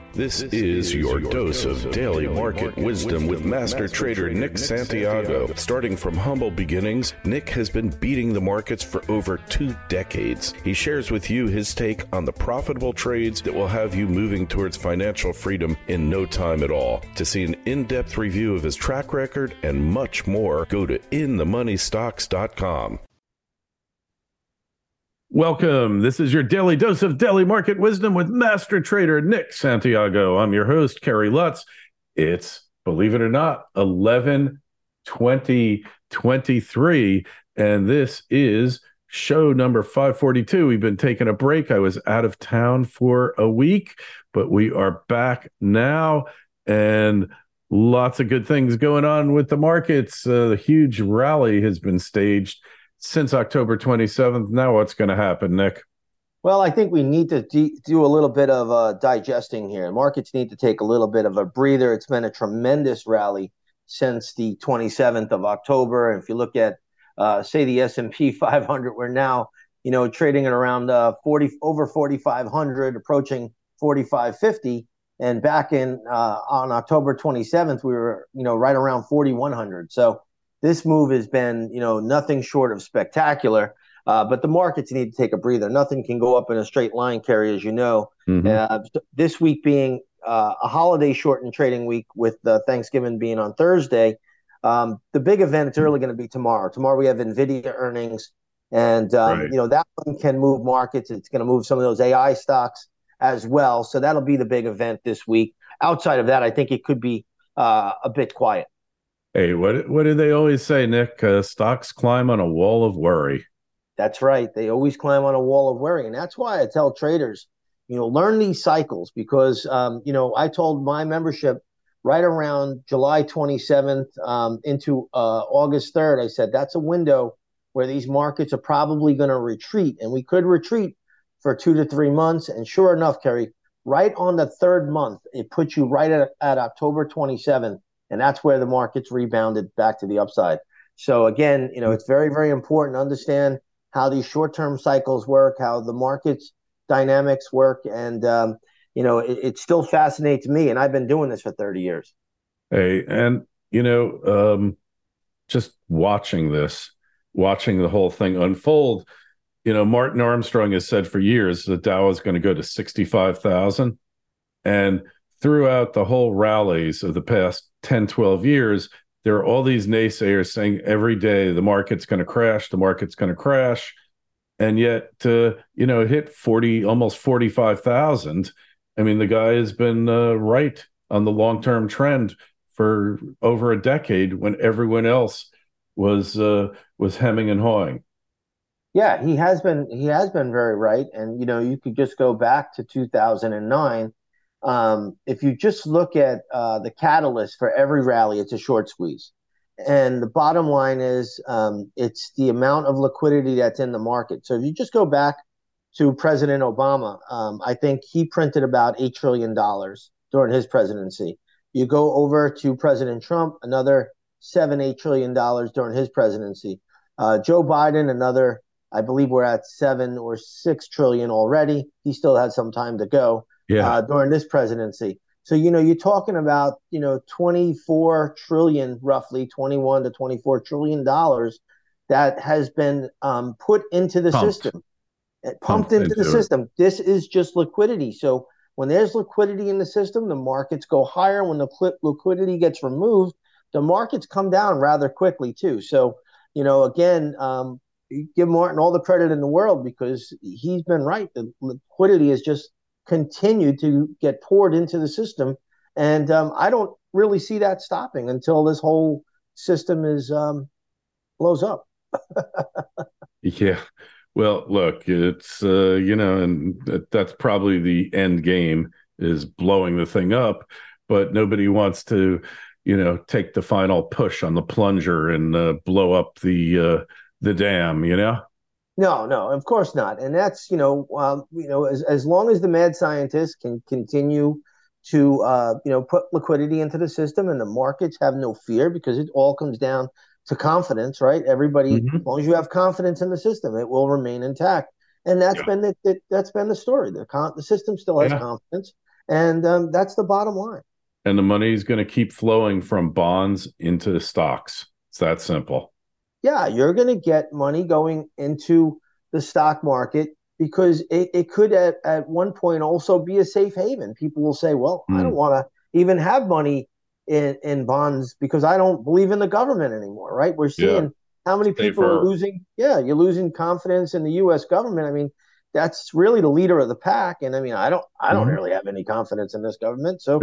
This is your dose of daily market wisdom with master trader Nick Santiago. Starting from humble beginnings, Nick has been beating the markets for over 2 decades. He shares with you his take on the profitable trades that will have you moving towards financial freedom in no time at all. To see an in-depth review of his track record and much more, go to inthemoneystocks.com. Welcome. This is your daily dose of daily market wisdom with master trader Nick Santiago. I'm your host, Kerry Lutz. It's, believe it or not, 11/20/23, and this is show number 542. We've been taking a break. I was out of town for a week, but we are back now, and lots of good things going on with the markets. The huge rally has been staged since October 27th. Now what's going to happen, Nick? Well, I think we need to do a little bit of digesting here. Markets need to take a little bit of a breather. It's been a tremendous rally since the 27th of October. And if you look at, say, the S&P 500, we're now, trading at around over 4,500, approaching 4,550. And back on October 27th, we were, right around 4,100. So this move has been, nothing short of spectacular, but the markets need to take a breather. Nothing can go up in a straight line, Kerry, as you know. This week being a holiday shortened trading week with Thanksgiving being on Thursday, the big event is really going to be tomorrow. Tomorrow we have NVIDIA earnings, and that one can move markets. It's going to move some of those AI stocks as well. So that'll be the big event this week. Outside of that, I think it could be a bit quiet. Hey, what do they always say, Nick? Stocks climb on a wall of worry. That's right. They always climb on a wall of worry. And that's why I tell traders, learn these cycles because, I told my membership right around July 27th into August 3rd, I said, that's a window where these markets are probably going to retreat. And we could retreat for 2 to 3 months. And sure enough, Kerry, right on the third month, it puts you right at October 27th. And that's where the markets rebounded back to the upside. So again, it's very, very important to understand how these short-term cycles work, how the markets dynamics work. And, it still fascinates me. And I've been doing this for 30 years. Hey, and, just watching the whole thing unfold, Martin Armstrong has said for years the Dow is going to go to 65,000. And throughout the whole rallies of the past 10, 12 years, there are all these naysayers saying every day the market's going to crash, and yet, hit 40, almost 45,000. I mean, the guy has been right on the long-term trend for over a decade when everyone else was hemming and hawing. Yeah, he has been very right. And, you could just go back to 2009. If you just look at the catalyst for every rally, it's a short squeeze. And the bottom line is it's the amount of liquidity that's in the market. So if you just go back to President Obama, I think he printed about $8 trillion during his presidency. You go over to President Trump, another $7-8 trillion during his presidency. Joe Biden, another, I believe we're at 7 or 6 trillion already. He still has some time to go. During this presidency. So, you're talking about, 24 trillion, roughly 21 to 24 trillion dollars that has been put into the system, pumped into the system. This is just liquidity. So when there's liquidity in the system, the markets go higher. When the liquidity gets removed, the markets come down rather quickly too. So, again, give Martin all the credit in the world because he's been right. The liquidity is just continue to get poured into the system. And I don't really see that stopping until this whole system is blows up. Yeah. Well, look, it's, and that's probably the end game is blowing the thing up, but nobody wants to, take the final push on the plunger and blow up the dam, No, of course not. And that's, as long as the mad scientists can continue to, put liquidity into the system and the markets have no fear because it all comes down to confidence, right? Everybody, as long as you have confidence in the system, it will remain intact. And that's been the story. The system still has confidence. And that's the bottom line. And the money is going to keep flowing from bonds into the stocks. It's that simple. Yeah, you're going to get money going into the stock market because it could at one point also be a safe haven. People will say, well, I don't want to even have money in bonds because I don't believe in the government anymore, right? We're seeing how many people are losing. Yeah, you're losing confidence in the U.S. government. I mean, that's really the leader of the pack. And I mean, I don't really have any confidence in this government. So,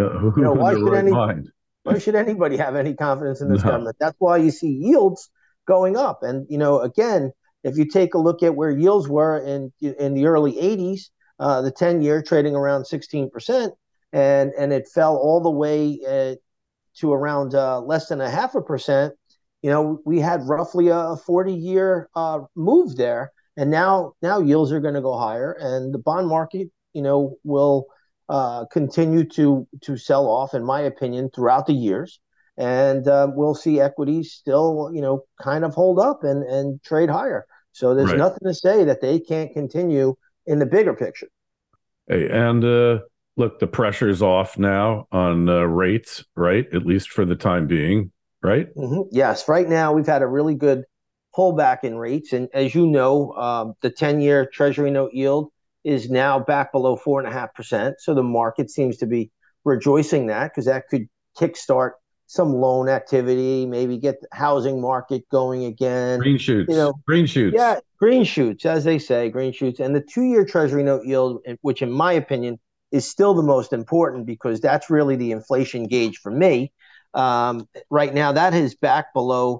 why should anybody have any confidence in this government? That's why you see yields going up. And, again, if you take a look at where yields were in the early 80s, the 10-year trading around 16%, and it fell all the way to around less than 0.5%, we had roughly a 40-year move there. And now yields are going to go higher, and the bond market, will continue to sell off, in my opinion, throughout the years. And we'll see equities still, kind of hold up and trade higher. So there's nothing to say that they can't continue in the bigger picture. Hey, and look, the pressure's off now on rates, right? At least for the time being, right? Mm-hmm. Yes. Right now, we've had a really good pullback in rates. And as you know, the 10-year Treasury note yield is now back below 4.5%. So the market seems to be rejoicing that because that could kickstart some loan activity, maybe get the housing market going again. Green shoots. Green shoots. Yeah, green shoots, as they say, green shoots. And the 2-year Treasury note yield, which in my opinion is still the most important because that's really the inflation gauge for me. Right now, that is back below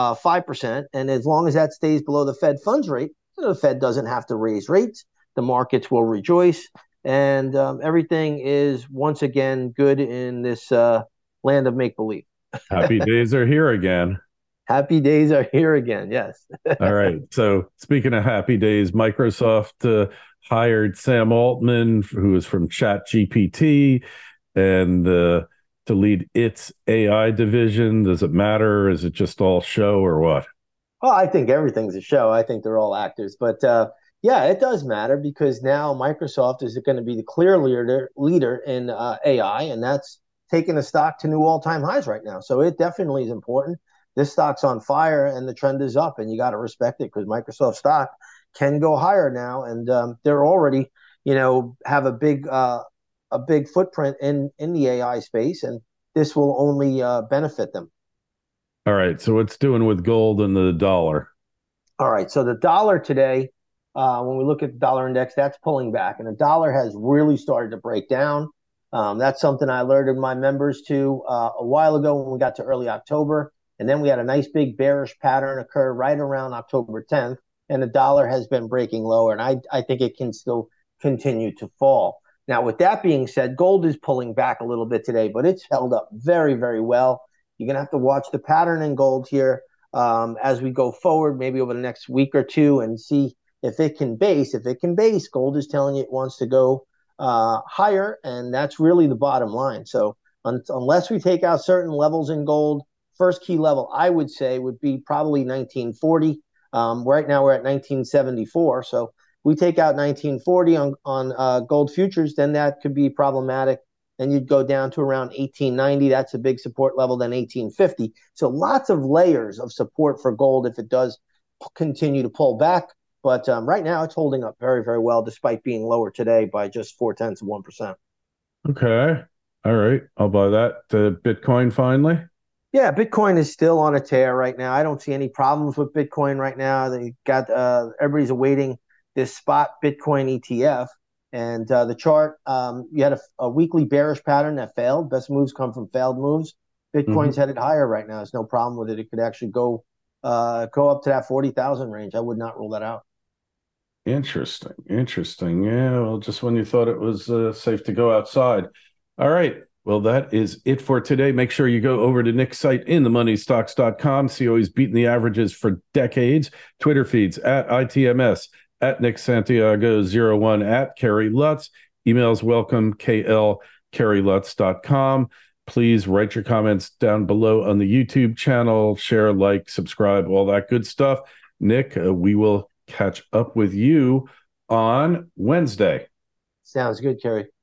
5%. And as long as that stays below the Fed funds rate, the Fed doesn't have to raise rates. The markets will rejoice. And everything is once again good in this land of make-believe. Happy days are here again. Happy days are here again. Yes. All right. So speaking of happy days, Microsoft hired Sam Altman, who is from ChatGPT, and to lead its AI division. Does it matter? Is it just all show or what? Well, I think everything's a show. I think they're all actors. But yeah, it does matter because now Microsoft is going to be the clear leader in AI, and that's taking the stock to new all-time highs right now. So it definitely is important. This stock's on fire and the trend is up, and you got to respect it because Microsoft stock can go higher now, and they're already, have a big footprint in the AI space, and this will only benefit them. All right. So what's doing with gold and the dollar? All right. So the dollar today, when we look at the dollar index, that's pulling back, and the dollar has really started to break down. That's something I alerted my members to a while ago when we got to early October. And then we had a nice big bearish pattern occur right around October 10th. And the dollar has been breaking lower. And I think it can still continue to fall. Now, with that being said, gold is pulling back a little bit today, but it's held up very, very well. You're going to have to watch the pattern in gold here as we go forward, maybe over the next week or two, and see if it can base. If it can base, gold is telling you it wants to go higher, and that's really the bottom line. So unless we take out certain levels in gold, first key level I would say would be probably 1940. Right now we're at 1974. So we take out 1940 on gold futures, then that could be problematic. Then you'd go down to around 1890. That's a big support level. Then 1850. So lots of layers of support for gold if it does continue to pull back. But right now, it's holding up very, very well, despite being lower today by just 0.4%. Okay. All right. I'll buy that. Bitcoin finally? Yeah, Bitcoin is still on a tear right now. I don't see any problems with Bitcoin right now. They got everybody's awaiting this spot Bitcoin ETF. And the chart, you had a weekly bearish pattern that failed. Best moves come from failed moves. Bitcoin's headed higher right now. There's no problem with it. It could actually go up to that 40,000 range. I would not rule that out. Interesting. Yeah, well, just when you thought it was safe to go outside. All right. Well, that is it for today. Make sure you go over to Nick's site inthemoneystocks.com. See how he's beaten the averages for decades. Twitter feeds at ITMS, at Nick Santiago 01, at Kerry Lutz. Emails welcome, KL@kerrylutz.com. Please write your comments down below on the YouTube channel. Share, like, subscribe, all that good stuff. Nick, we will catch up with you on Wednesday. Sounds good, Kerry.